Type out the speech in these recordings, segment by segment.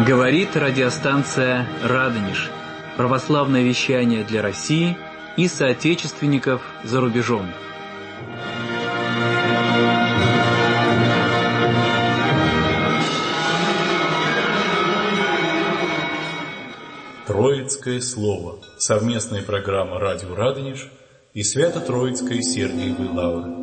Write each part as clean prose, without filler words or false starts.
Говорит радиостанция «Радонеж». Православное вещание для России и соотечественников за рубежом. Троицкое слово. Совместная программа «Радио Радонеж» и Свято-Троицкой Сергиевой Лавры.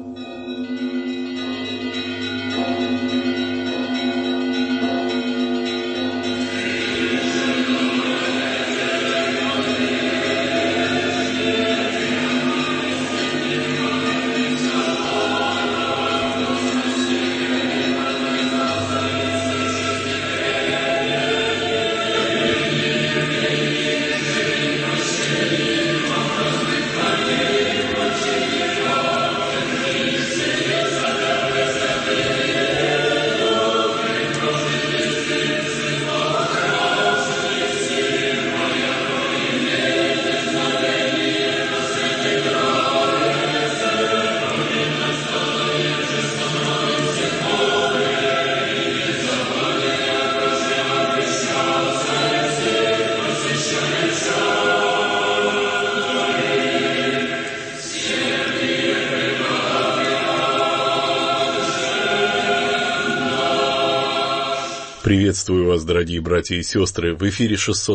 Приветствую вас, дорогие братья и сестры. В эфире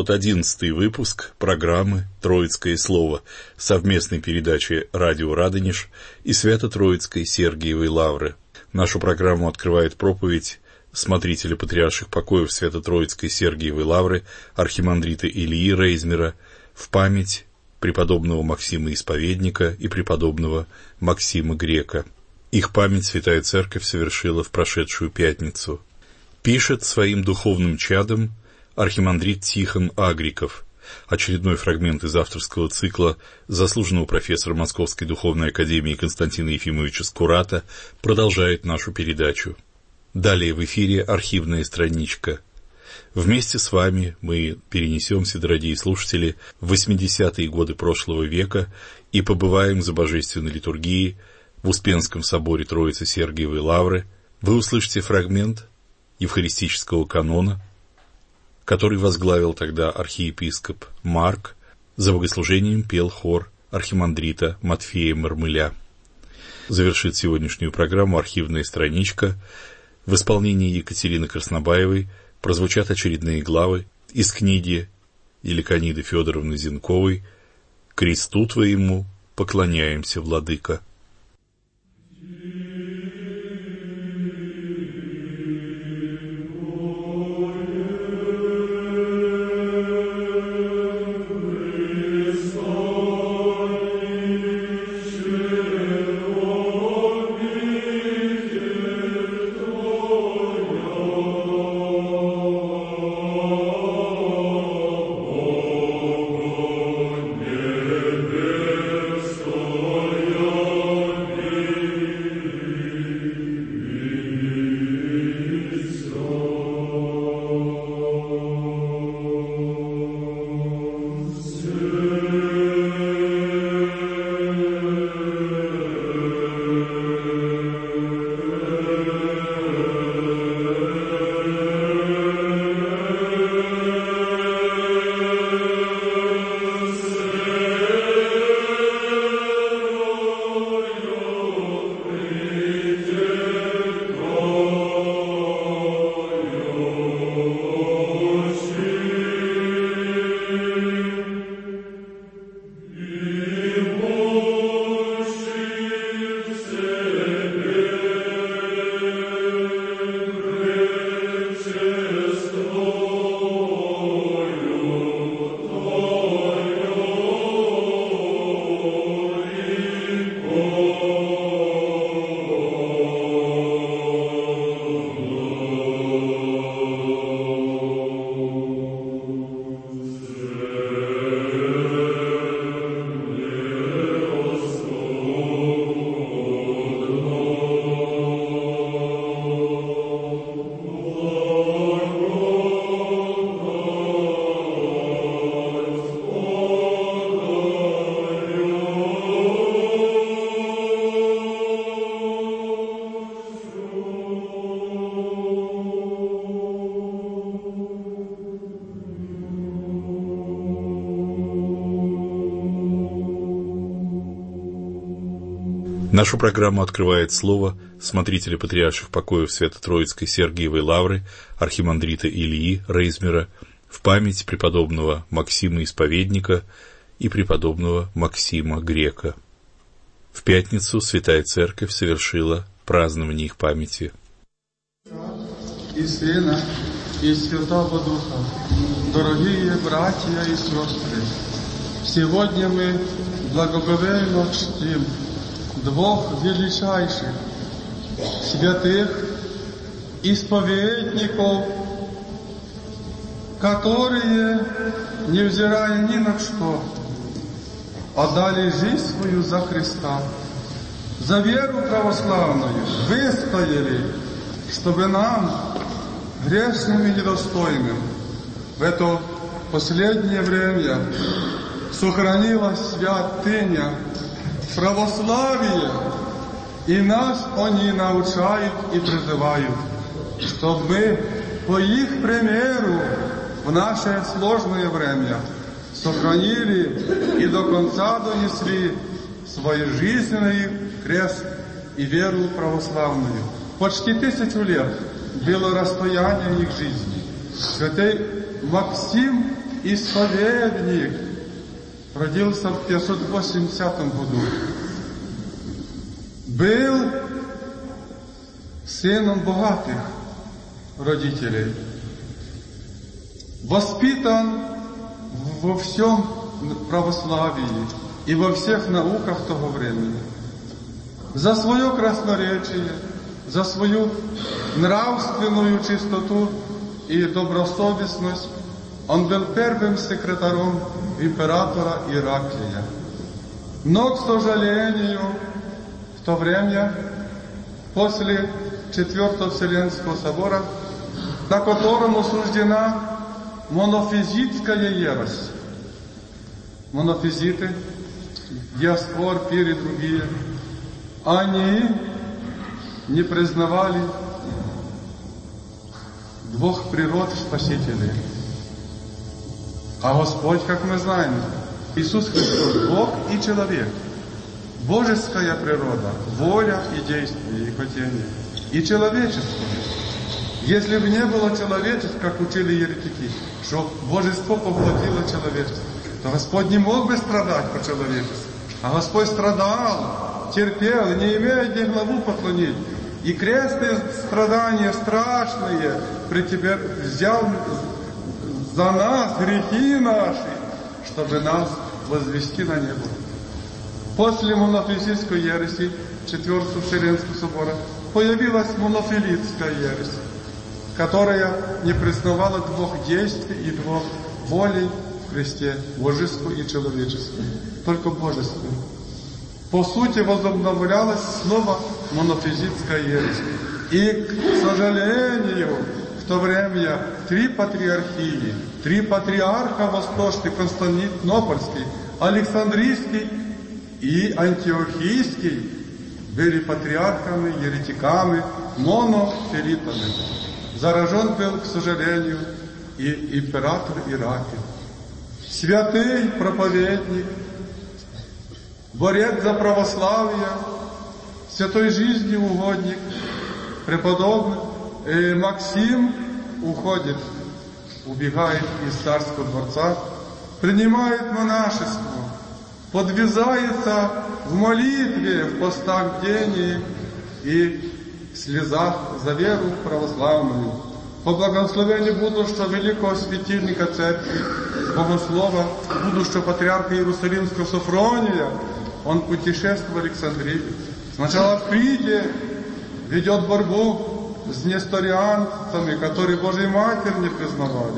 611 выпуск программы «Троицкое слово», совместной передачи «Радио Радонеж» и Свято-Троицкой Сергиевой Лавры. Нашу программу открывает проповедь смотрителя патриарших покоев Свято-Троицкой Сергиевой Лавры архимандрита Ильи Рейзмера в память преподобного Максима Исповедника и преподобного Максима Грека. Их память Святая Церковь совершила в прошедшую пятницу. Пишет своим духовным чадом архимандрит Тихон Агриков. Очередной фрагмент из авторского цикла заслуженного профессора Московской духовной академии Константина Ефимовича Скурата продолжает нашу передачу. Далее в эфире архивная страничка. Вместе с вами мы перенесемся, дорогие слушатели, в 80-е годы прошлого века и побываем за божественной литургией в Успенском соборе Троицы Сергиевой Лавры. Вы услышите фрагмент евхаристического канона, который возглавил тогда архиепископ Марк. За богослужением пел хор архимандрита Матфея Мармыля. Завершит сегодняшнюю программу архивная страничка. В исполнении Екатерины Краснобаевой прозвучат очередные главы из книги Еликониды Федоровны Зенковой «Кресту Твоему поклоняемся, Владыка». Oh Нашу программу открывает слово смотрителя патриарших покоев Свято-Троицкой Сергиевой Лавры архимандрита Ильи Рейзмера в память преподобного Максима Исповедника и преподобного Максима Грека. В пятницу Святая Церковь совершила празднование их памяти. И Сына, и Святого Духа, дорогие братья и сестры, сегодня мы благоговейно чтим двух величайших святых исповедников, которые, невзирая ни на что, отдали жизнь свою за Христа, за веру православную, выстояли, чтобы нам, грешным и недостойным, в это последнее время сохранилась святыня, православие, и нас они научают и призывают, чтобы мы по их примеру в наше сложное время сохранили и до конца донесли свой жизненный крест и веру православную. Почти 1000 лет было расстояние их жизни. Святой Максим Исповедник родился в 580 году. Был сыном богатых родителей. Воспитан во всем православии и во всех науках того времени. За свое красноречие, за свою нравственную чистоту и добросовестность он был первым секретарем императора Ираклия. Но, к сожалению, в то время, после Четвертого Вселенского собора, на котором осуждена монофизитская ересь. Монофизиты, Диаскор, Пир и другие, они не признавали двух природ Спасителей. А Господь, как мы знаем, Иисус Христос, Бог и человек. Божеская природа, воля и действие, и хотение. И человеческое. Если бы не было человечества, как учили еретики, что Божество поглотило человечество, то Господь не мог бы страдать по человечеству. А Господь страдал, терпел, не имея где главу поклонить. И крест и страдания страшные при тебе взял за нас грехи наши, чтобы нас возвести на небо. После монофизитской ереси Четвертого Вселенского собора появилась монофилитская ересь, которая не признавала двух действий и двух волей в Христе, божескую и человеческую, только божескую. По сути, возобновлялась снова монофизитская ересь. И, к сожалению, в то время 3 патриархии, 3 патриарха восточный, Константинопольский, Александрийский и Антиохийский были патриархами, еретиками, монофилитами. Заражен был, к сожалению, и император Ираклий. Святый проповедник, борец за православие, святой жизни угодник, преподобный Максим уходит, убегает из царского дворца, принимает монашество, подвязается в молитве, в постах, бдении и слезах за веру православную. По благословению будущего великого светильника церкви, богослова, будущего патриарха Иерусалимского Софрония, он путешествует в Александрию. Сначала в Криде ведет борьбу с несторианцами, которые Божию Матерь не признавали.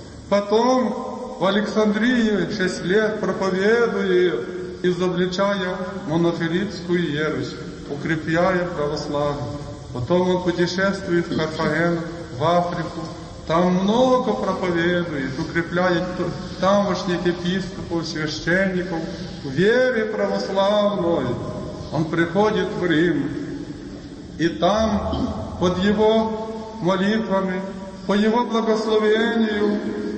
Потом в Александрии 6 лет проповедует, изобличая монофилитскую ересь, укрепляя православие. Потом он путешествует в Карфаген, в Африку, там много проповедует, укрепляет тамошних епископов, священников в вере православной. Он приходит в Рим, и там под его молитвами, по его благословению,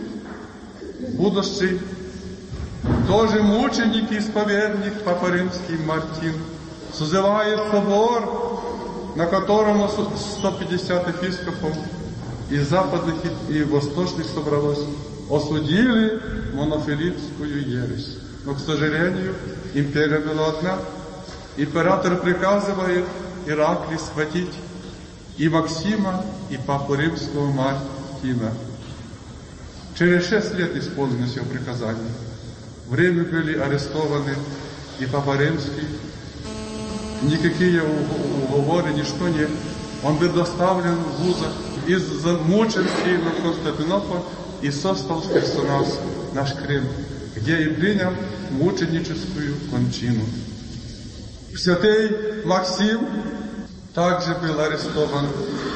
будущий тоже мученик и исповедник Папа Римский Мартин созывает собор, на котором 150 епископов из западных и восточных собралось, осудили монофилитскую ересь. Но, к сожалению, империя была одна. Император приказывает Ираклий схватить и Максима, и Папу Римского Мартина. Через 6 лет исполнилось его приказание. Время были арестованы и Папа Римский. Никакие уговоры, ничто нет. Он был доставлен в узах из Мученки на Константинополь и состал спасся нас, наш Крым, где и принял мученическую кончину. Святый Максим также был арестован,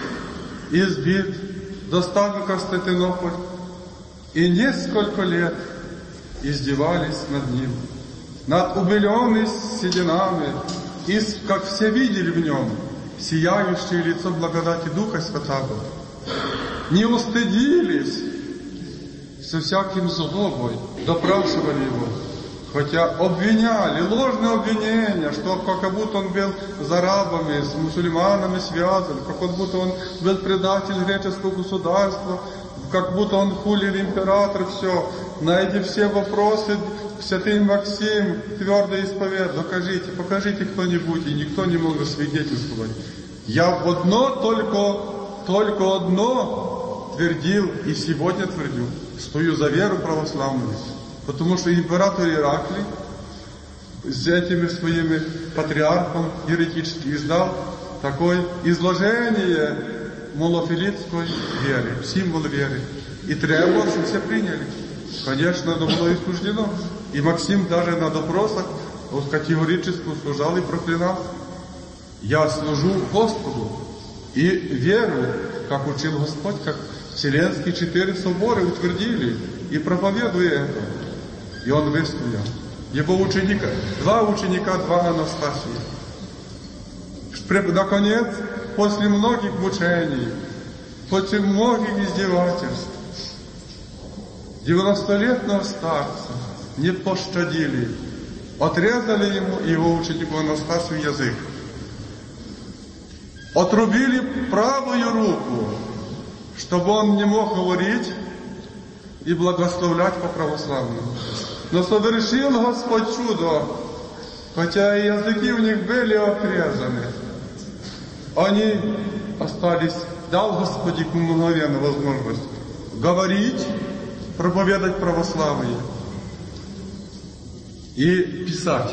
избит, доставлен в Константинополь, и несколько лет издевались над ним, над убеленными сединами, и, как все видели в нем, сияющее лицо благодати Духа Святого, не устыдились, со всяким злобой допрашивали его, хотя обвиняли, ложные обвинения, что как будто он был с арабами, с мусульманами связан, как будто он был предатель греческого государства, как будто он хулил император, все. На эти все вопросы святый Максим твердо исповедовал: докажите, покажите кто-нибудь, и никто не мог засвидетельствовать. Я в одно только одно твердил, и сегодня твердю, стою за веру православную, потому что император Ираклий с этими своими патриархом еретически издал такое изложение монофилитской веры, символ веры, и требовал, чтобы все приняли. Конечно, оно было исключено. И Максим даже на допросах категорически служал и проклинал: я служу Господу и веру, как учил Господь, как Вселенские 4 соборы утвердили, и проповедуя это. И он выстоял. Его ученика, 2 ученика, 2 Анастасии. Наконец, после многих мучений, после многих издевательств, 90-летнего старца не пощадили, отрезали ему и его ученику Анастасию язык, отрубили правую руку, чтобы он не мог говорить и благословлять по-православному. Но совершил Господь чудо, хотя и языки у них были отрезаны, они остались, дал Господь им мгновенно возможность говорить, проповедать православие и писать.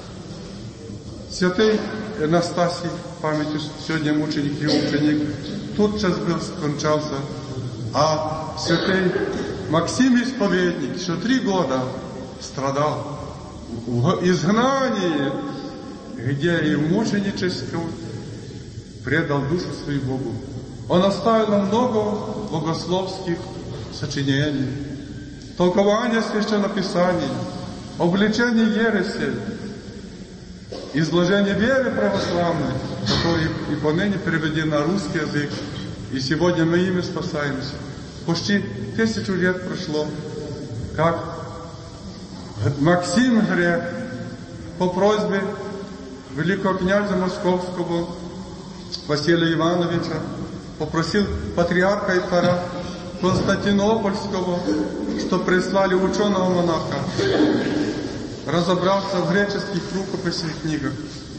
Святый Анастасий, памятью сегодня мученик и ученик, тотчас был, скончался, а святый Максим Исповедник еще 3 года страдал в изгнании, где и в мученическом предал душу свою Богу. Он оставил много богословских сочинений, толкование священнописаний, обличение ереси, изложение веры православной, которое и поныне переведено на русский язык, и сегодня мы ими спасаемся. Почти 1000 лет прошло, как Максим Грек по просьбе великого князя Московского Василия Ивановича попросил патриарха и царя Константинопольского, что прислали ученого монаха разобраться в греческих рукописях и книгах.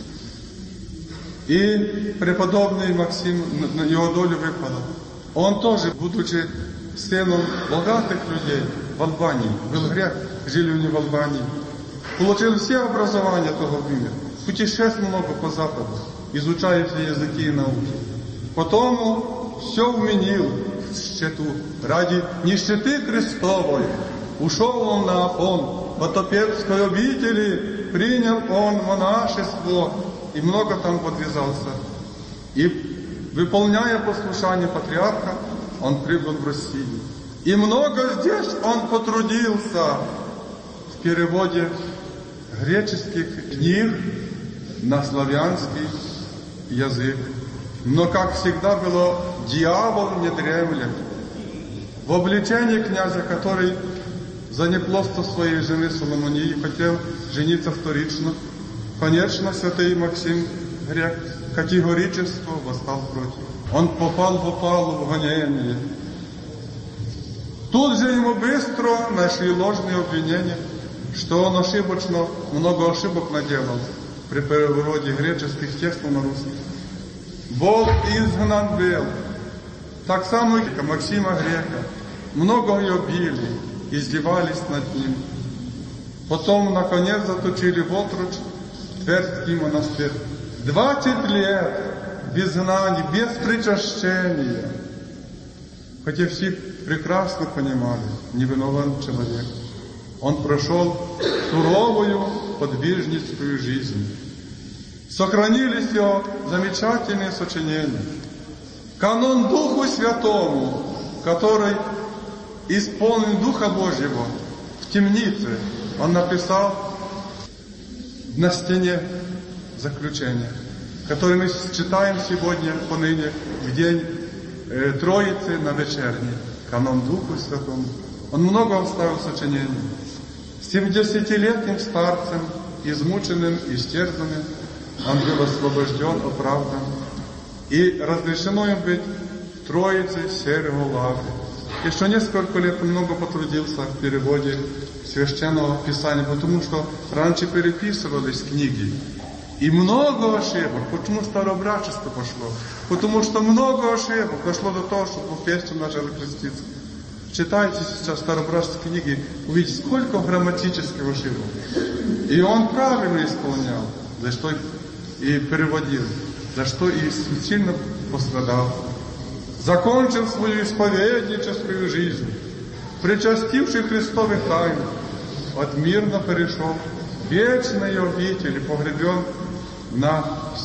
И преподобный Максим, на его долю выпало. Он тоже, будучи сыном богатых людей в Албании, был грек, жили у него в Албании, получил все образования того времени, путешествовал много по Западу, изучая все языки и науки. Потом все вменил в счету. Ради нищеты Христовой ушел он на Афон, в Отопецкой обители, принял он монашество и много там подвязался. И, выполняя послушание патриарха, он прибыл в Россию. И много здесь он потрудился в переводе греческих книг на славянский язык. Но, как всегда было, дьявол не дремлет. В обличении князя, который за неплодство своей жены Соломонии хотел жениться вторично, Конечно, святый Максим Грек категорически восстал против. Он попал в опалу, в гонение. Тут же ему быстро нашли ложные обвинения, что он ошибочно, много ошибок наделал при переводе греческих текстов на русский. Бог изгнан был. Так само и Максима Грека. Много ее били, издевались над ним. Потом, наконец, заточили в отруч Тверский монастырь. 20 лет без знаний, без причащения. Хотя все прекрасно понимали, не виноват человек. Он прошел суровую подвижницкую жизнь. Сохранились его замечательные сочинения. Канон Духу Святому, который исполнен Духа Божьего в темнице, он написал на стене заключения, который мы читаем сегодня поныне в день Троицы на вечерней. Канон Духу Святому. Он много оставил сочинений. 70-летним старцем, измученным, истерзанным, он был освобожден, оправдан. И разрешено им быть в Троице Серого Лавры. Еще несколько лет много потрудился в переводе Священного Писания, потому что раньше переписывались книги. И много ошибок. Почему старообрядчество пошло? Потому что много ошибок дошло до того, что по пестям начали креститься. Читайте сейчас старообрядческие книги, увидите, сколько грамматических ошибок. И он правильно исполнял, за что и переводил, за что и сильно пострадал. Закончил свою исповедническую жизнь, причастивший Христовых тайн, от мирно перешел в вечные обители, погребен на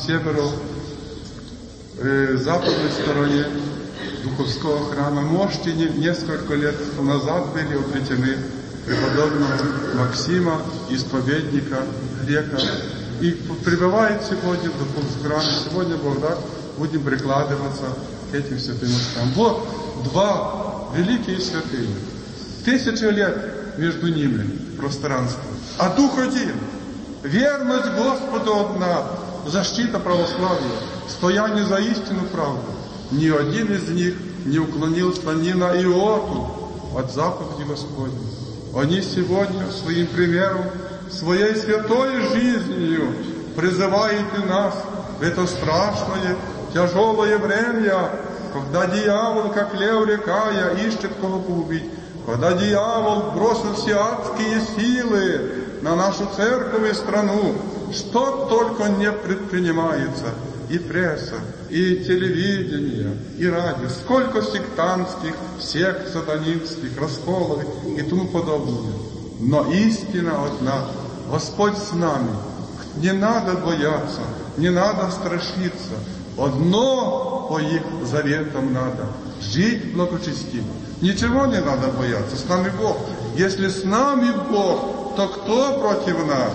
северо-западной стороне Духовского храма. Можете несколько лет назад были обретены преподобного Максима, исповедника Грека. И пребывает сегодня в Духовском храме. Сегодня, Бог даст, будем прикладываться к этим святым отцам. Вот два великие святые. 1000 лет между ними пространство. А Дух один. Верность Господу одна. Защита православия. Стояние за истину правду. Ни один из них не уклонился ни на иоту от заповеди Господней. Они сегодня своим примером, своей святой жизнью призывают и нас в это страшное, тяжелое время, когда дьявол, как лев рекая, ищет кого погубить, когда дьявол бросил все адские силы на нашу церковь и страну, что только не предпринимается, и пресса, и телевидение, и радио, сколько сектантских, сект сатанинских, расколов и тому подобное. Но истина одна. Господь с нами. Не надо бояться, не надо страшиться. Одно по их заветам надо. Жить благочестиво. Ничего не надо бояться. С нами Бог. Если с нами Бог, то кто против нас?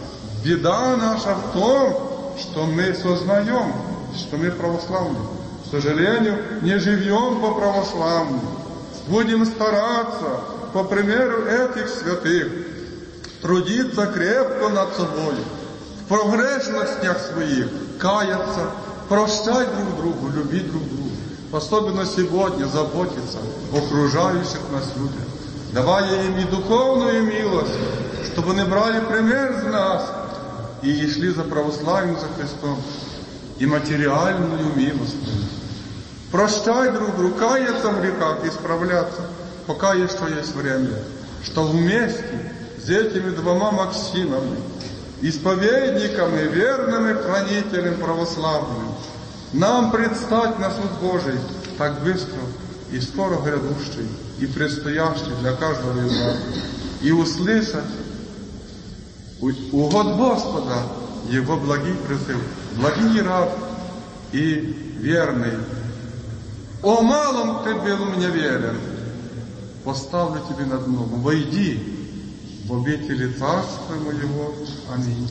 Беда наша в том, что мы сознаем, что мы православные. К сожалению, не живем по православному. Будем стараться, по примеру этих святых, трудиться крепко над собой, в погрешностях своих каяться, прощать друг другу, любить друг друга. Особенно сегодня заботиться о окружающих нас людях, давая им и духовную милость, чтобы они брали пример с нас и шли за православием, за Христом, и материальную милость. Прощать друг другу, каяться в грехах, исправляться, пока еще есть время, что вместе с этими двумя Максимами, исповедниками, верными хранителям православным, нам предстать на суд Божий так быстро и скоро грядущий, и предстоящий для каждого из нас, и услышать угод Господа, Его благий призыв, благий раб и верный. О малом ты был мне верен, поставлю тебе над многом. Войди в обители Царства Моего. Аминь.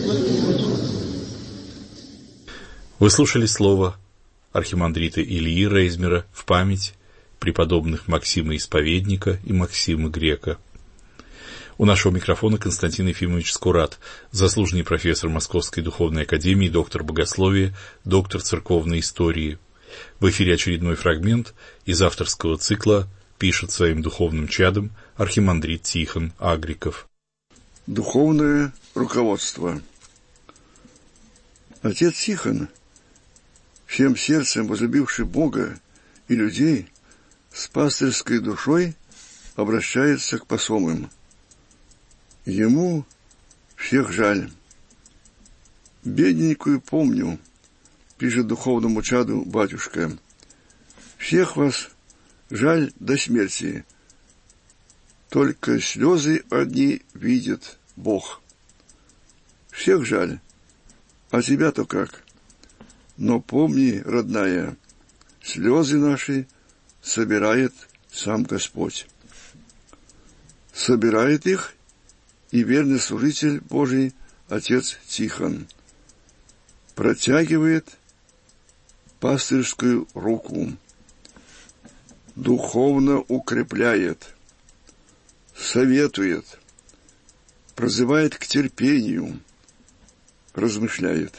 Вы слушали слово архимандрита Ильи Рейзмера в память преподобных Максима Исповедника и Максима Грека. У нашего микрофона Константин Ефимович Скурат, заслуженный профессор Московской духовной академии, доктор богословия, доктор церковной истории. В эфире очередной фрагмент из авторского цикла «Пишет своим духовным чадом» архимандрит Тихон Агриков. Духовное руководство. Отец Тихон, всем сердцем возлюбивший Бога и людей, с пастырской душой обращается к посомым. Ему всех жаль. Бедненькую помню, пишет духовному чаду батюшка. Всех вас жаль до смерти. Только слезы одни видит Бог. Всех жаль, а тебя-то как? Но помни, родная, слезы наши собирает сам Господь. Собирает их и верный служитель Божий, отец Тихон, протягивает пастырскую руку, духовно укрепляет, советует, призывает к терпению, размышляет.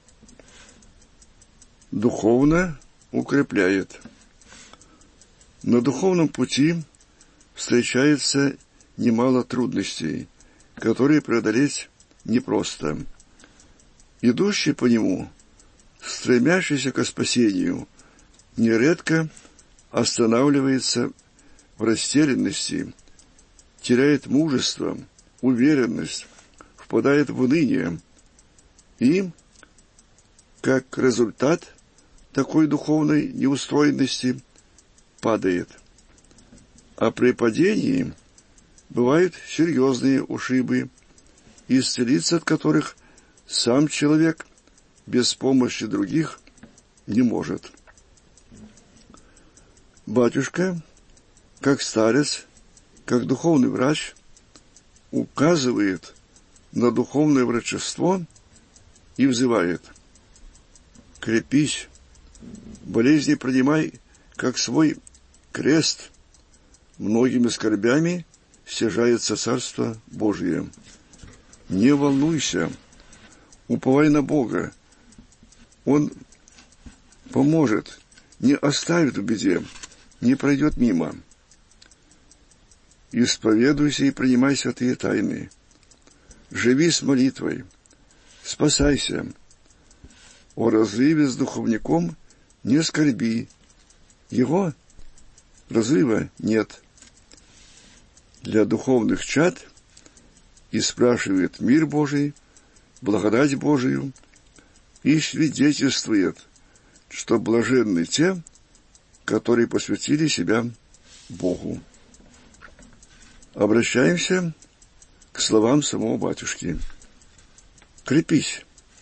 Духовно укрепляет. На духовном пути встречается немало трудностей, которые преодолеть непросто. Идущий по нему, стремящийся к спасению, нередко останавливается в растерянности, теряет мужество, уверенность, впадает в уныние и, как результат такой духовной неустроенности, падает. А при падении бывают серьезные ушибы, исцелиться от которых сам человек без помощи других не может. Батюшка, как старец, как духовный врач, указывает на духовное врачество и взывает: крепись, болезни принимай, как свой крест, многими скорбями стяжается Царство Божие. Не волнуйся, уповай на Бога. Он поможет, не оставит в беде, не пройдет мимо. Исповедуйся и принимай святые тайны. Живи с молитвой, спасайся. О разрыве с духовником не скорби. Его разрыва нет. Для духовных чад и спрашивает мир Божий, благодать Божию, и свидетельствует, что блаженны те, которые посвятили себя Богу. Обращаемся к словам самого батюшки. Крепись.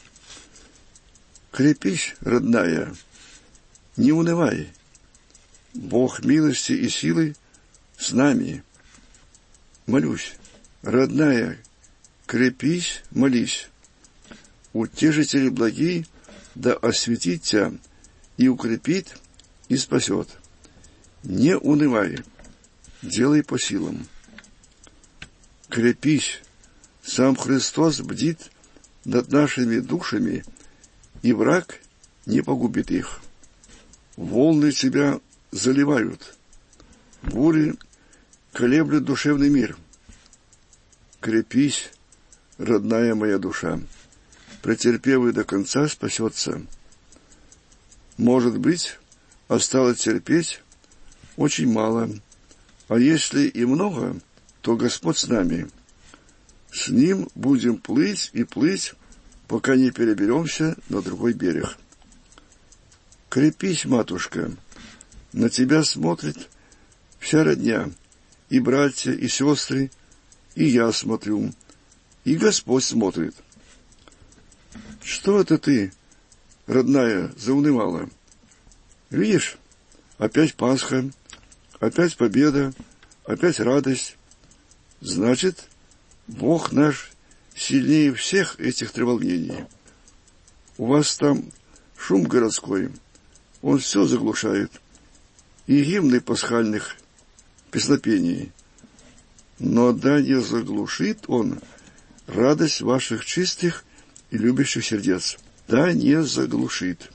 Крепись, родная, не унывай. Бог милости и силы с нами. Молюсь, родная, крепись, молись. Утешитель благий да осветит тебя и укрепит, и спасет. Не унывай, делай по силам. Крепись, сам Христос бдит над нашими душами, и враг не погубит их. Волны тебя заливают, бури колеблют душевный мир. Крепись, родная моя душа, претерпевый до конца спасется. Может быть, осталось терпеть очень мало, а если и много, то Господь с нами. С Ним будем плыть и плыть, пока не переберемся на другой берег. Крепись, матушка, на тебя смотрит вся родня, и братья, и сестры, и я смотрю, и Господь смотрит. Что это ты, родная, заунывала? Видишь, опять Пасха, опять победа, опять радость. Значит, Бог наш сильнее всех этих треволнений. У вас там шум городской, он все заглушает, и гимны пасхальных песнопений. но да не заглушит он радость ваших чистых и любящих сердец. Да не заглушит.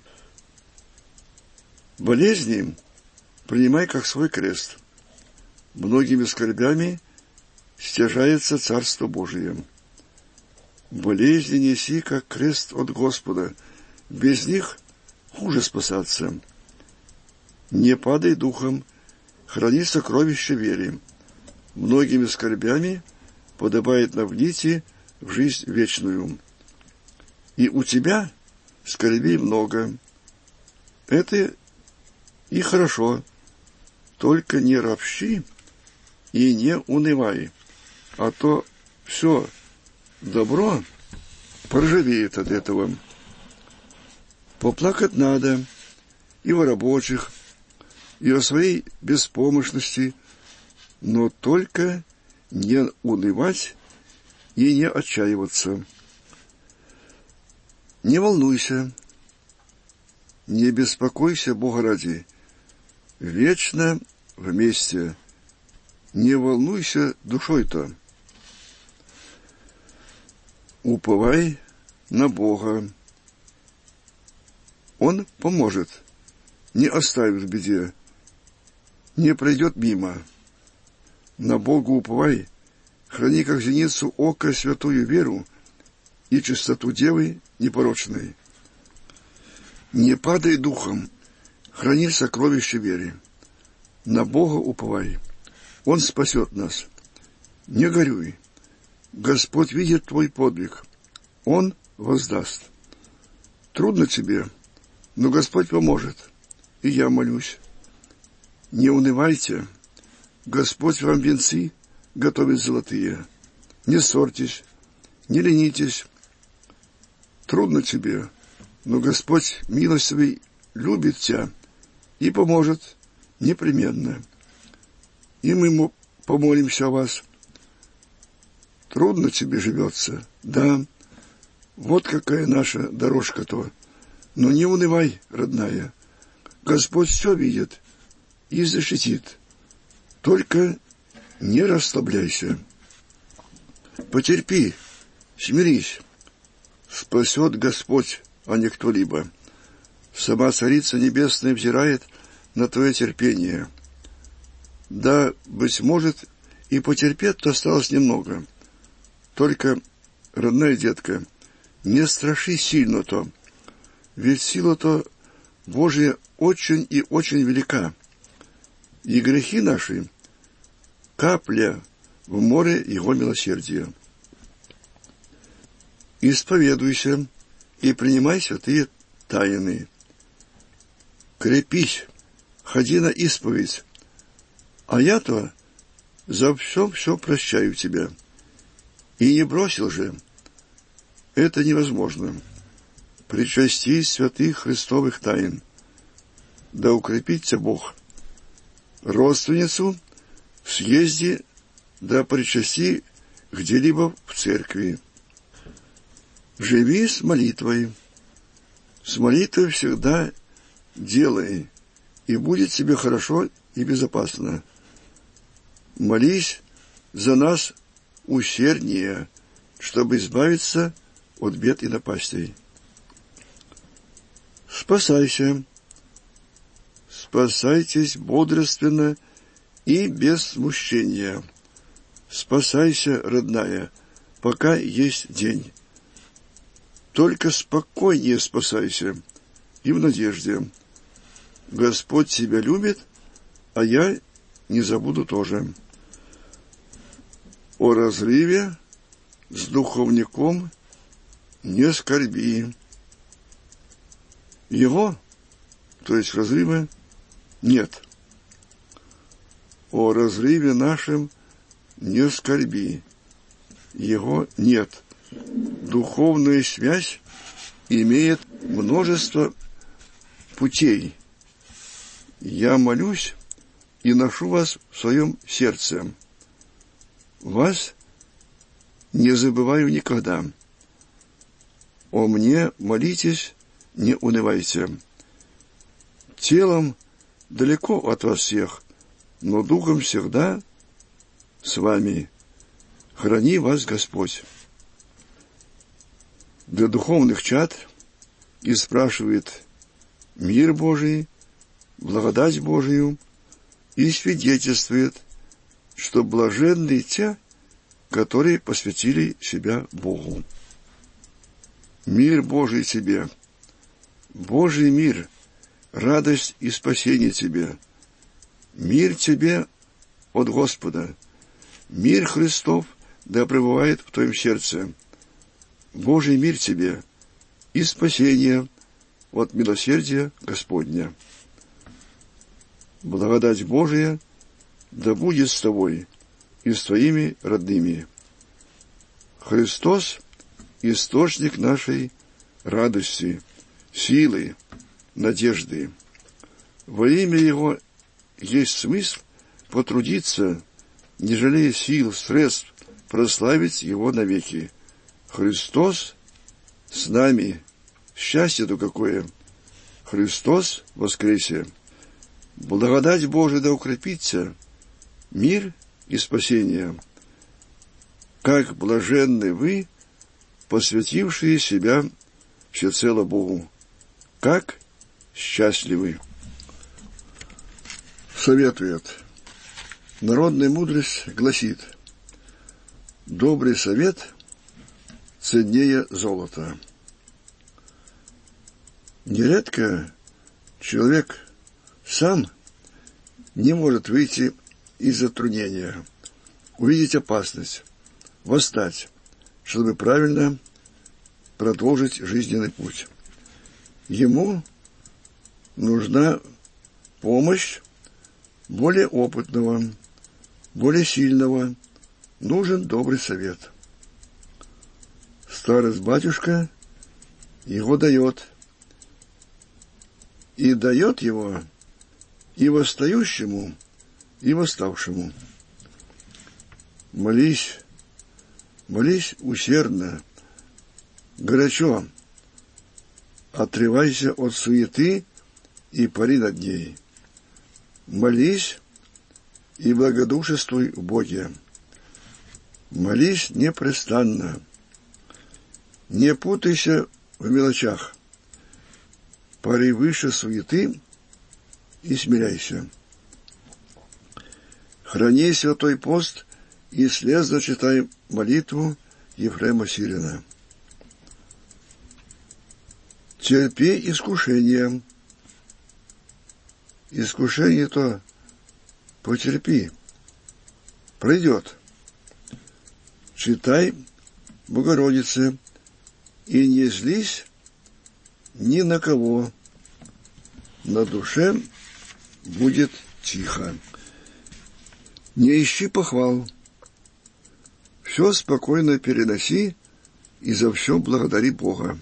Болезни принимай как свой крест. Многими скорбями стяжается Царство Божие. Болезни неси как крест от Господа. Без них хуже спасаться. Не падай духом, храни сокровища вере. Многими скорбями подобает навнити в жизнь вечную. И у тебя скорбей много. Это и хорошо, только не ропщи и не унывай, а то все добро поржавеет от этого. Поплакать надо и о рабочих, и о своей беспомощности, но только не унывать и не отчаиваться. Не волнуйся, не беспокойся, Бога ради, вечно вместе, не волнуйся душой-то. Уповай на Бога. Он поможет, не оставит в беде, не пройдет мимо. На Бога уповай, храни как зеницу ока святую веру и чистоту девы непорочной. Не падай духом, храни сокровище веры. На Бога уповай, Он спасет нас. Не горюй, Господь видит твой подвиг, Он воздаст. Трудно тебе, но Господь поможет, и я молюсь. Не унывайте, Господь вам венцы готовит золотые. Не ссорьтесь, не ленитесь. Трудно тебе, но Господь милостивый любит тебя и поможет непременно. И мы ему помолимся о вас. Трудно тебе живется, да, вот какая наша дорожка-то. Но не унывай, родная, Господь все видит и защитит. Только не расслабляйся. Потерпи, смирись. Спасет Господь, а не кто-либо. Сама Царица Небесная взирает на твое терпение. Да, быть может, и потерпеть-то осталось немного. Только, родная детка, не страши сильно-то, ведь сила-то Божья очень и очень велика, и грехи наши — капля в море Его милосердия. Исповедуйся и принимай святые тайны. Крепись, ходи на исповедь, а я-то за все прощаю тебя. И не бросил же. Это невозможно. Причастись святых Христовых тайн. Да укрепит тебя Бог. Родственницу в съезде да причасти где-либо в церкви. Живи с молитвой. С молитвой всегда делай, и будет тебе хорошо и безопасно. Молись за нас усерднее, чтобы избавиться от бед и напастей. Спасайся. Спасайтесь бодрственно и без смущения. Спасайся, родная, пока есть день. Только спокойнее спасайся и в надежде. Господь тебя любит, а я не забуду тоже. О разрыве с духовником не скорби. Его, то есть разрыва, нет. О разрыве нашем не скорби. Его нет. Духовная связь имеет множество путей. Я молюсь и ношу вас в своем сердце. Вас не забываю никогда. О мне молитесь, не унывайте. Телом далеко от вас всех, но духом всегда с вами. Храни вас Господь. Для духовных чад и спрашивает мир Божий, благодать Божию, и свидетельствует, что блаженны те, которые посвятили себя Богу. Мир Божий тебе, Божий мир, радость и спасение тебе, мир тебе от Господа, мир Христов да пребывает в твоем сердце, Божий мир тебе и спасение от милосердия Господня. Благодать Божия да будет с тобой и с твоими родными. Христос – источник нашей радости, силы, надежды. Во имя Его есть смысл потрудиться, не жалея сил, средств, прославить Его навеки. Христос с нами. Счастье-то какое! Христос воскресе! Благодать Божия да укрепится, мир и спасение. Как блаженны вы, посвятившие себя всецело Богу! Как счастливы! Советует. Народная мудрость гласит: добрый совет ценнее золота. Нередко человек сам не может выйти из затруднения, увидеть опасность, восстать, чтобы правильно продолжить жизненный путь. Ему нужна помощь более опытного, более сильного, нужен добрый совет. Старость-батюшка его дает, и дает его и восстающему, и восставшему. Молись, молись усердно, горячо, отрывайся от суеты и пари над ней. Молись и благодушествуй в Боге. Молись непрестанно. Не путайся в мелочах. Пари выше суеты и смиряйся. Храни святой пост и слезно читай молитву Ефрема Сирина. Терпи искушение. Искушение-то потерпи. Пройдет. Читай Богородице и не злись ни на кого. На душе будет тихо. Не ищи похвал. Все спокойно переноси и за все благодари Бога.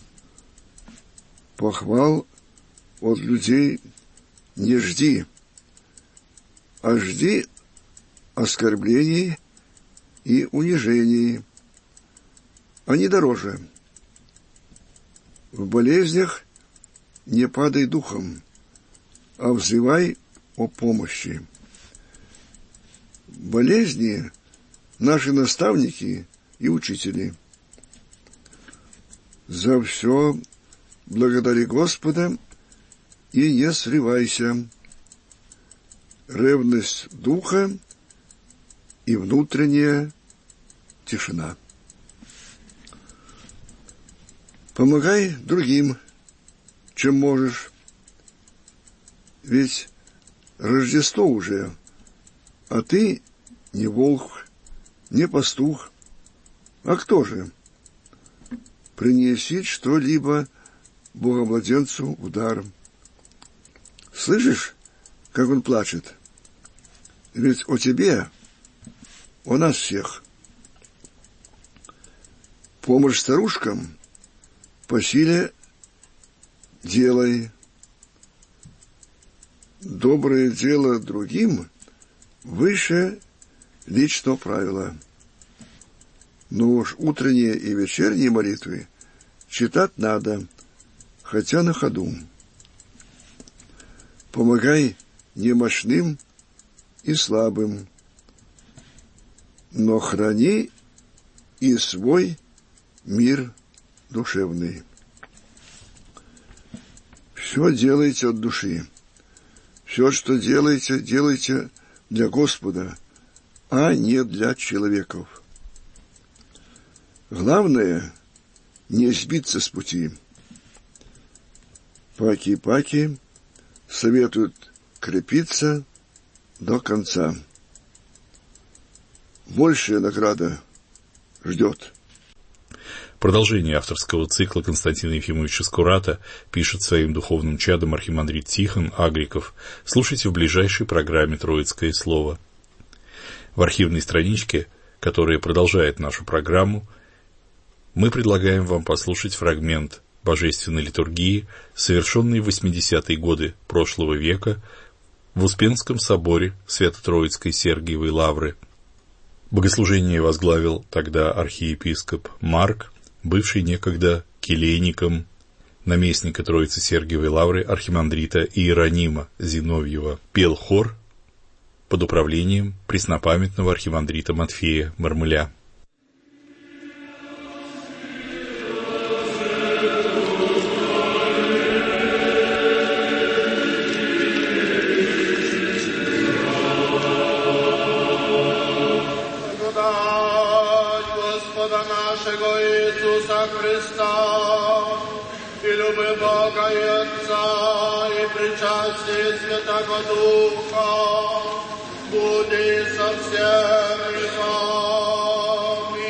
Похвал от людей не жди, а жди оскорблений и унижений. Они дороже. В болезнях не падай духом, а взывай о помощи. Болезни – наши наставники и учители. За все благодари Господа и не срывайся. Ревность духа и внутренняя тишина. Помогай другим, чем можешь. Ведь Рождество уже, а ты не волк, не пастух. А кто же? Принесить что-либо Богомладенцу в дар. Слышишь, как он плачет? Ведь о тебе, о нас всех. Помощь старушкам по силе делай. Доброе дело другим выше личного правила. Но уж утренние и вечерние молитвы читать надо, хотя на ходу. Помогай немощным и слабым. но храни и свой мир душевный. Все делайте от души. Все, что делаете, делайте для Господа, а не для человеков. Главное – не сбиться с пути. Паки-паки советуют крепиться до конца. Большая награда ждет. Продолжение авторского цикла Константина Ефимовича Скурата пишет своим духовным чадом архимандрит Тихон Агриков. Слушайте в ближайшей программе «Троицкое слово». В архивной страничке, которая продолжает нашу программу, мы предлагаем вам послушать фрагмент божественной литургии, совершенной в 80-е годы прошлого века в Успенском соборе Свято-Троицкой Сергиевой Лавры. Богослужение возглавил тогда архиепископ Марк, бывший некогда келейником наместника Троицы Сергиевой Лавры архимандрита Иеронима Зиновьева. Пел хор под управлением преснопамятного архимандрита Матфея Мармыля. Иисуса Христа, и любовь Бога и Отца, и причастие Святого Духа, буди со всеми вами.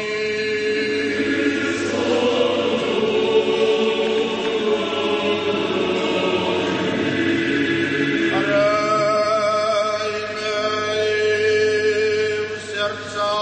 Рейни в сердца.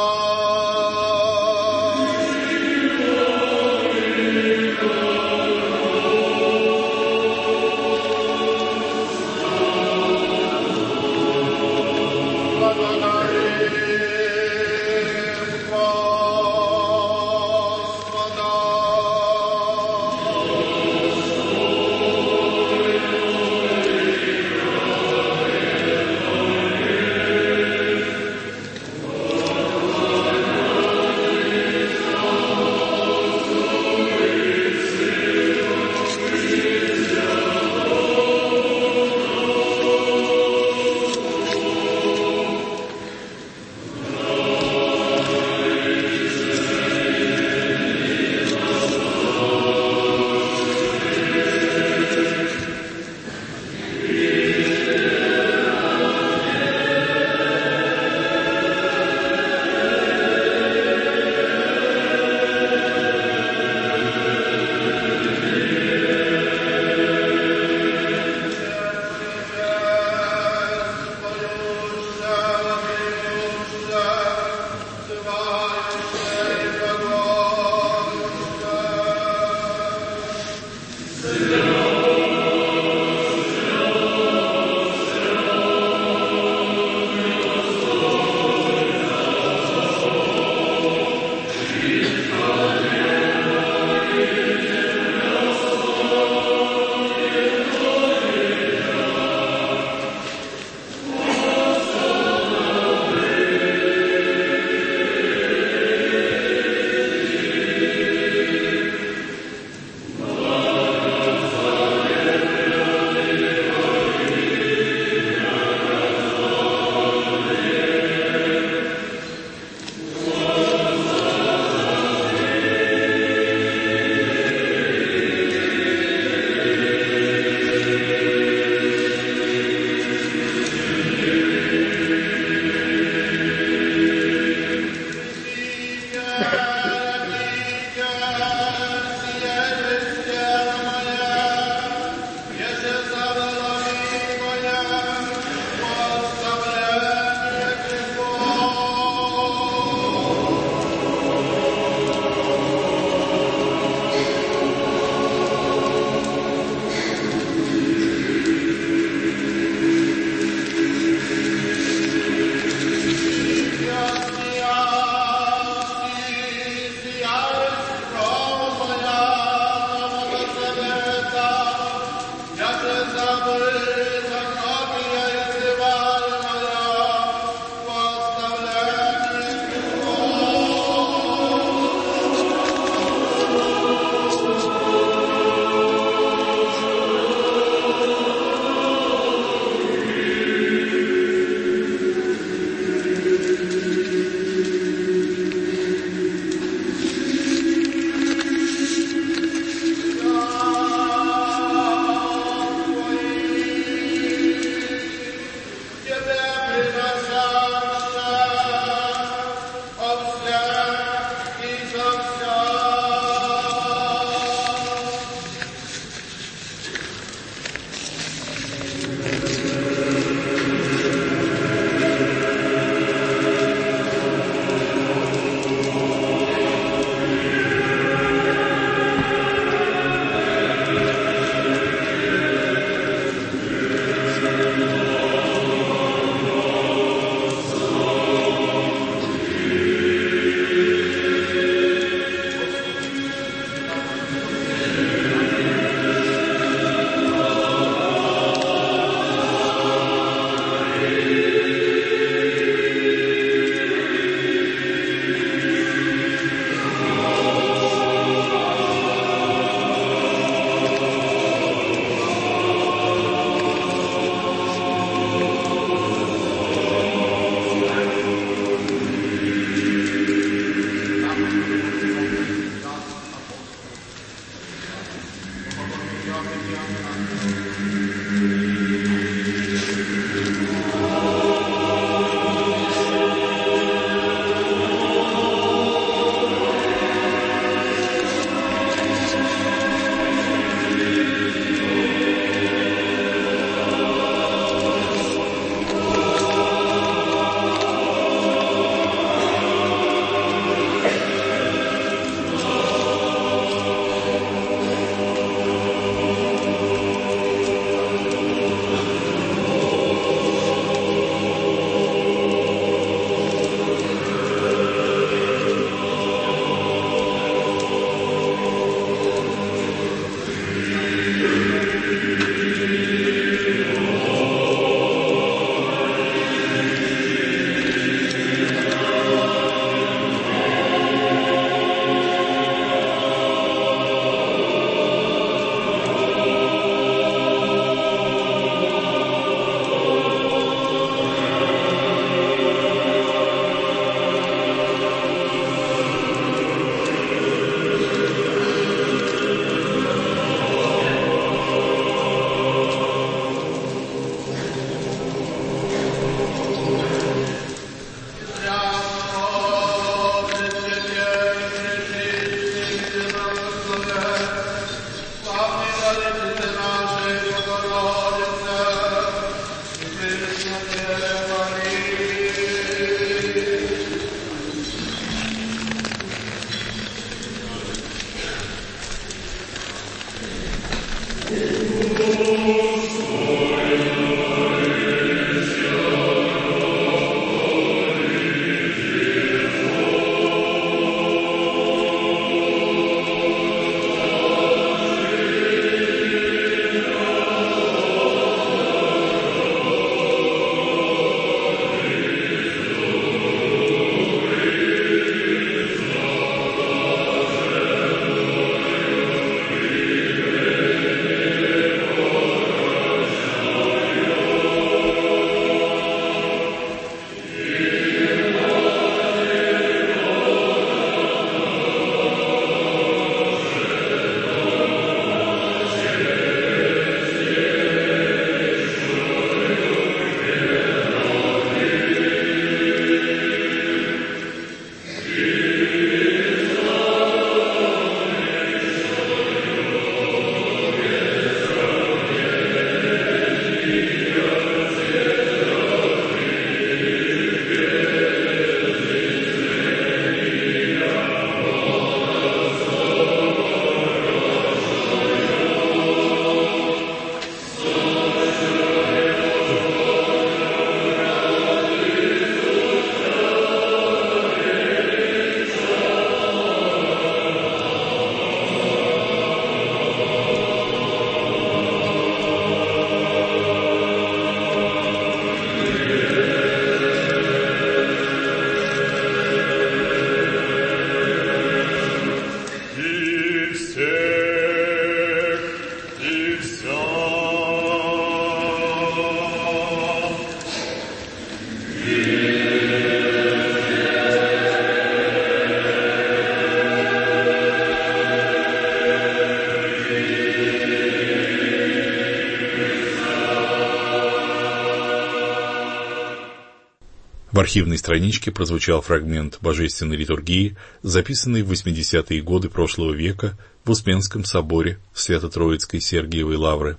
архивной страничке прозвучал фрагмент божественной литургии, записанный в 80-е годы прошлого века в Успенском соборе Свято-Троицкой Сергиевой Лавры.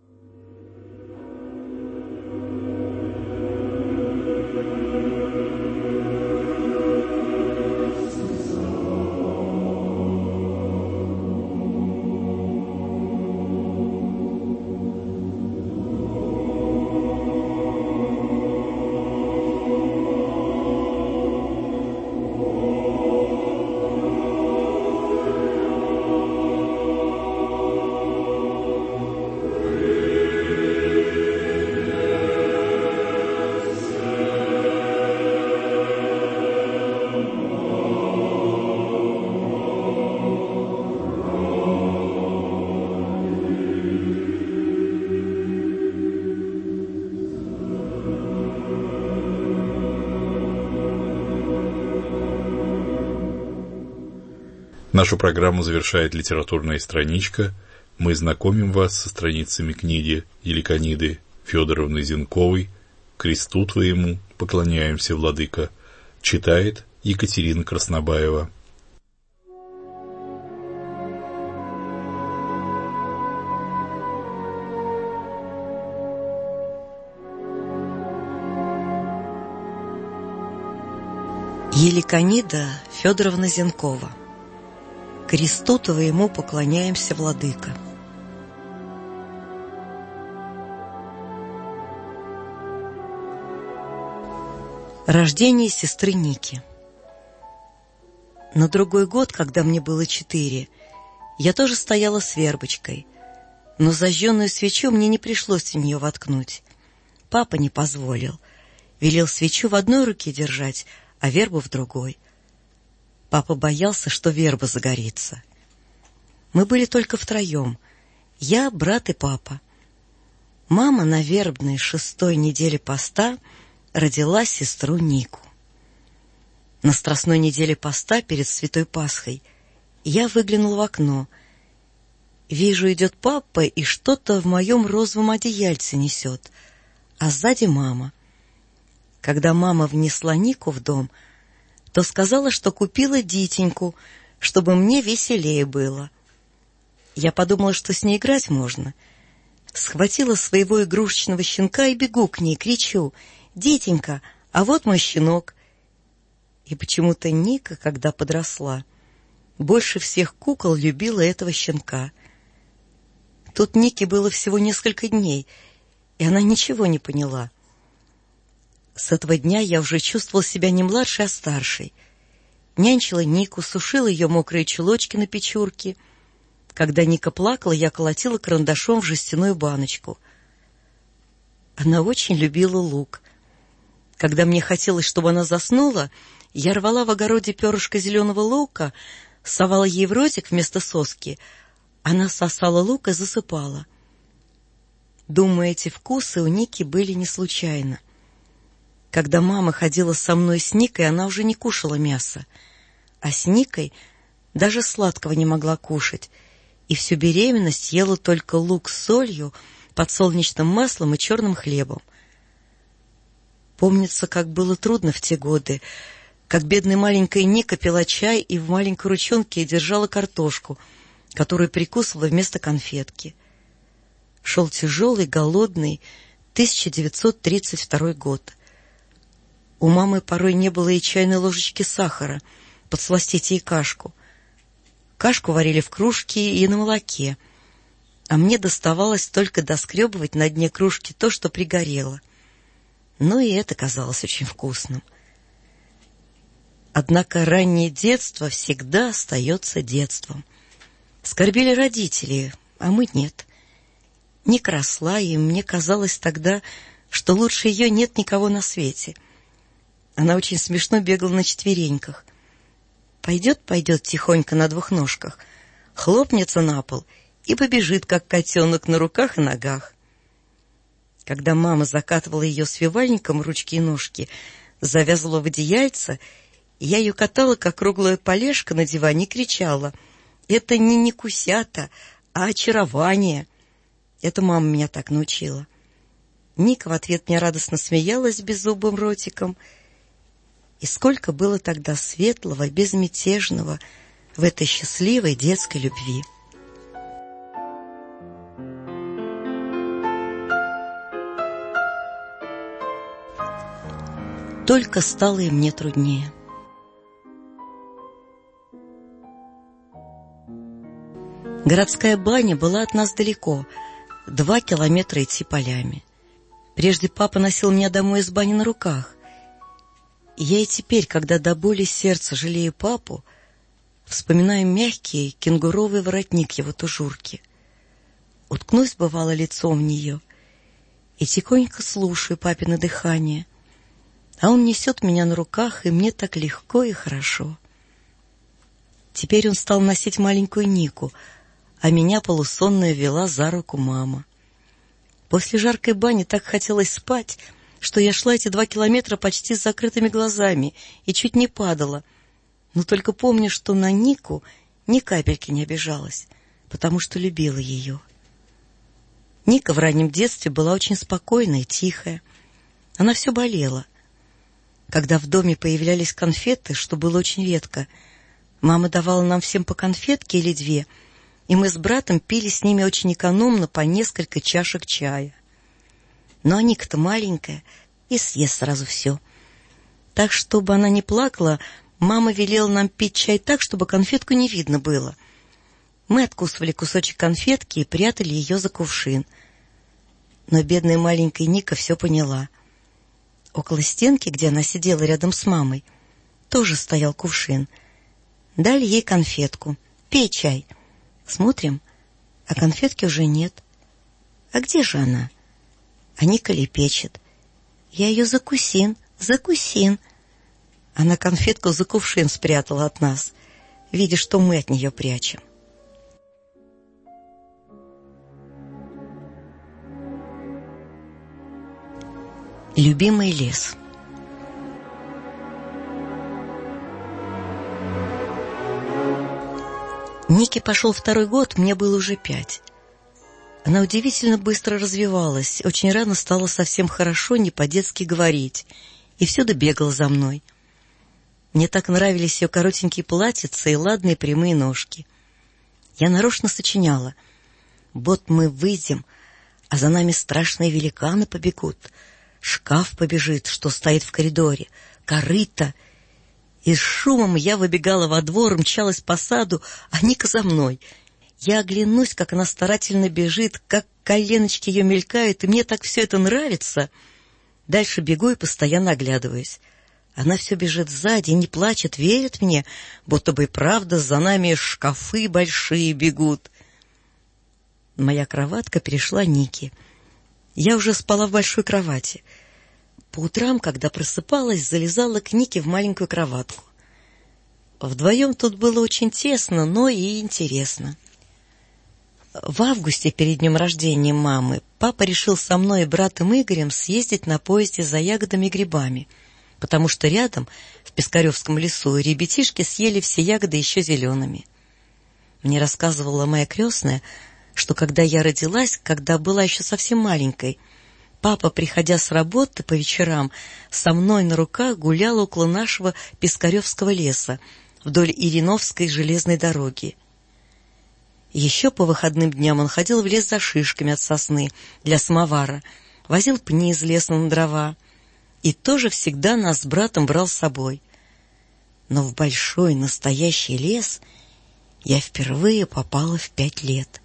Нашу программу завершает литературная страничка. Мы знакомим вас со страницами книги Еликониды Федоровны Зенковой «Кресту твоему поклоняемся, владыка». Читает Екатерина Краснобаева. Еликонида Федоровна Зенкова. Кресту твоему поклоняемся, владыка. Рождение сестры Ники. На другой год, когда мне было 4, я тоже стояла с вербочкой, но зажженную свечу мне не пришлось в нее воткнуть. Папа не позволил. Велел свечу в одной руке держать, а вербу в другой. Папа боялся, что верба загорится. Мы были только втроем. Я, брат и папа. Мама на вербной 6-й неделе поста родила сестру Нику. На страстной неделе поста перед Святой Пасхой я выглянула в окно. Вижу, идет папа и что-то в моем розовом одеяльце несет, а сзади мама. Когда мама внесла Нику в дом, то сказала, что купила дитеньку, чтобы мне веселее было. Я подумала, что с ней играть можно. Схватила своего игрушечного щенка и бегу к ней, кричу: «Дитенька, а вот мой щенок!» И почему-то Ника, когда подросла, больше всех кукол любила этого щенка. Тут Нике было всего несколько дней, и она ничего не поняла. С этого дня я уже чувствовала себя не младшей, а старшей. Нянчила Нику, сушила ее мокрые чулочки на печурке. Когда Ника плакала, я колотила карандашом в жестяную баночку. Она очень любила лук. Когда мне хотелось, чтобы она заснула, я рвала в огороде перышко зеленого лука, совала ей в ротик вместо соски. Она сосала лук и засыпала. Думаю, эти вкусы у Ники были не случайно. Когда мама ходила со мной с Никой, она уже не кушала мясо, а с Никой даже сладкого не могла кушать, и всю беременность ела только лук с солью, подсолнечным маслом и черным хлебом. Помнится, как было трудно в те годы, как бедная маленькая Ника пила чай и в маленькой ручонке держала картошку, которую прикусывала вместо конфетки. Шел тяжелый, голодный 1932 год. У мамы порой не было и чайной ложечки сахара подсластить ей кашку. Кашку варили в кружке и на молоке, а мне доставалось только доскребывать на дне кружки то, что пригорело. Но и это казалось очень вкусным. Однако раннее детство всегда остается детством. Скорбели родители, а мы нет. Ника росла, и мне казалось тогда, что лучше ее нет никого на свете. Она очень смешно бегала на четвереньках. Пойдет тихонько на двух ножках, хлопнется на пол и побежит, как котенок, на руках и ногах. Когда мама закатывала ее свивальником ручки и ножки, завязывала в одеяльце, я ее катала, как круглая полежка на диване, и кричала: «Это не Никусята, а очарование!» Это мама меня так научила. Ника в ответ мне радостно смеялась беззубым ротиком, И сколько было тогда светлого, безмятежного в этой счастливой детской любви. Только стало и мне труднее. Городская баня была от нас далеко, 2 километра идти полями. Прежде папа носил меня домой из бани на руках. И я и теперь, когда до боли сердца жалею папу, вспоминаю мягкий кенгуровый воротник его тужурки. Уткнусь, бывало, лицом в нее и тихонько слушаю папино дыхание, а он несет меня на руках, и мне так легко и хорошо. Теперь он стал носить маленькую Нику, а меня полусонную вела за руку мама. После жаркой бани так хотелось спать, что я шла эти 2 километра почти с закрытыми глазами и чуть не падала. Но только помню, что на Нику ни капельки не обижалась, потому что любила ее. Ника в раннем детстве была очень спокойная и тихая. Она все болела. Когда в доме появлялись конфеты, что было очень редко, мама давала нам всем по конфетке или 2, и мы с братом пили с ними очень экономно по несколько чашек чая. Но Ника-то маленькая и съест сразу все. Так, чтобы она не плакала, мама велела нам пить чай так, чтобы конфетку не видно было. Мы откусывали кусочек конфетки и прятали ее за кувшин. Но бедная маленькая Ника все поняла. Около стенки, где она сидела рядом с мамой, тоже стоял кувшин. Дали ей конфетку. «Пей чай». Смотрим, а конфетки уже нет. А где же она? А Ника лепечет: «Я ее закусин. Она конфетку за кувшин спрятала от нас, видя, что мы от нее прячем. Любимый лес. Нике пошел 2-й год, мне было уже 5. Она удивительно быстро развивалась, очень рано стала совсем хорошо, не по-детски говорить, и всюду бегала за мной. Мне так нравились ее коротенькие платьица и ладные прямые ножки. Я нарочно сочиняла: вот мы выйдем, а за нами страшные великаны побегут, шкаф побежит, что стоит в коридоре, корыто. И с шумом я выбегала во двор, мчалась по саду, а Ника за мной. Я оглянусь, как она старательно бежит, как коленочки ее мелькают, и мне так все это нравится. Дальше бегу и постоянно оглядываюсь. Она все бежит сзади, не плачет, верит мне, будто бы и правда за нами шкафы большие бегут. Моя кроватка перешла Нике. Я уже спала в большой кровати. По утрам, когда просыпалась, залезала к Нике в маленькую кроватку. Вдвоем тут было очень тесно, но и интересно. В августе, перед днем рождения мамы, папа решил со мной и братом Игорем съездить на поезде за ягодами и грибами, потому что рядом, в Пискаревском лесу, ребятишки съели все ягоды еще зелеными. Мне рассказывала моя крестная, что когда я родилась, когда была еще совсем маленькой, папа, приходя с работы по вечерам, со мной на руках гулял около нашего Пискаревского леса, вдоль Ириновской железной дороги. Еще по выходным дням он ходил в лес за шишками от сосны для самовара, возил пни из леса на дрова и тоже всегда нас с братом брал с собой. Но в большой настоящий лес я впервые попала в 5 лет.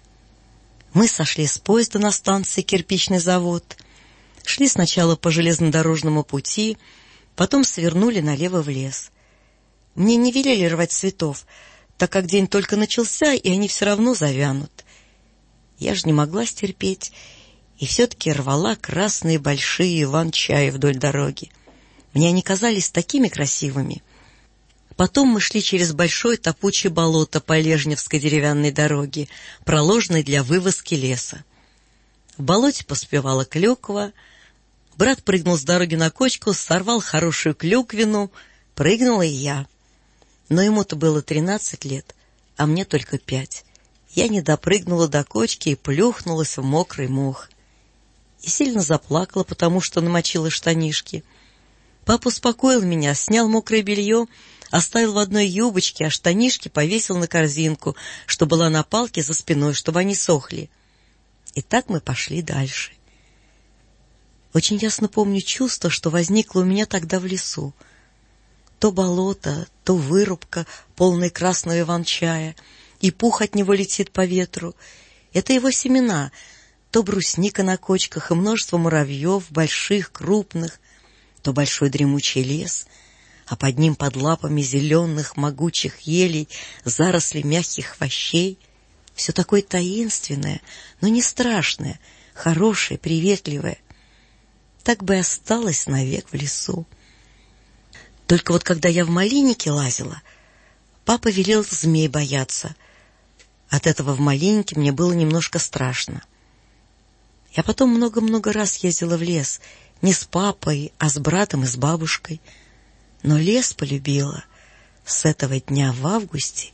Мы сошли с поезда на станции «Кирпичный завод», шли сначала по железнодорожному пути, потом свернули налево в лес. Мне не велели рвать цветов, так как день только начался, и они все равно завянут. Я же не могла стерпеть, и все-таки рвала красные большие иван-чаи вдоль дороги. Мне они казались такими красивыми. Потом мы шли через большое топучее болото по Лежневской деревянной дороге, проложенной для вывозки леса. В болоте поспевала клюква. Брат прыгнул с дороги на кочку, сорвал хорошую клюквину, прыгнула и я. Но ему-то было 13 лет, а мне только 5. Я не допрыгнула до кочки и плюхнулась в мокрый мох. И сильно заплакала, потому что намочила штанишки. Папа успокоил меня, снял мокрое белье, оставил в одной юбочке, а штанишки повесил на корзинку, что была на палке за спиной, чтобы они сохли. И так мы пошли дальше. Очень ясно помню чувство, что возникло у меня тогда в лесу. То болото, то вырубка, полная красного иван-чая, и пух от него летит по ветру. Это его семена, то брусника на кочках и множество муравьев, больших, крупных, то большой дремучий лес, а под ним под лапами зеленых могучих елей заросли мягких хвощей. Все такое таинственное, но не страшное, хорошее, приветливое. Так бы и осталось навек в лесу. Только вот когда я в малиннике лазила, папа велел змей бояться. От этого в малиннике мне было немножко страшно. Я потом много-много раз ездила в лес, не с папой, а с братом и с бабушкой. Но лес полюбила с этого дня в августе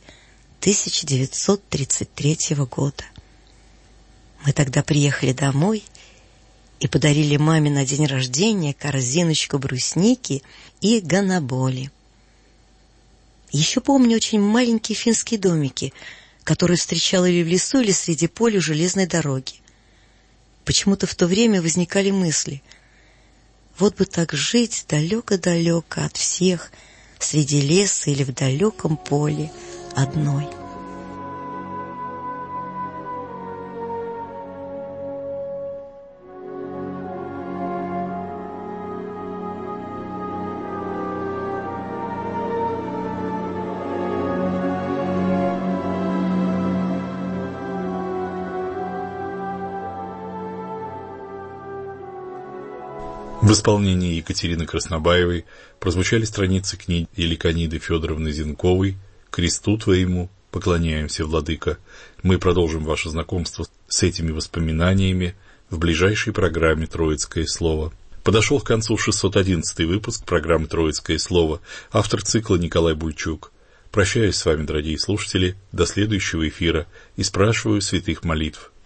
1933 года. Мы тогда приехали домой и подарили маме на день рождения корзиночку брусники и гоноболи. Еще помню очень маленькие финские домики, которые встречала или в лесу, или среди поля у железной дороги. Почему-то в то время возникали мысли: вот бы так жить далеко-далеко от всех, среди леса или в далеком поле одной. В исполнении Екатерины Краснобаевой прозвучали страницы книги Еликониды Федоровны Зенковой «Кресту твоему поклоняемся, владыка». Мы продолжим ваше знакомство с этими воспоминаниями в ближайшей программе «Троицкое слово». Подошел к концу 611-й выпуск программы «Троицкое слово», автор цикла Николай Буйчук. Прощаюсь с вами, дорогие слушатели, до следующего эфира и спрашиваю святых молитв.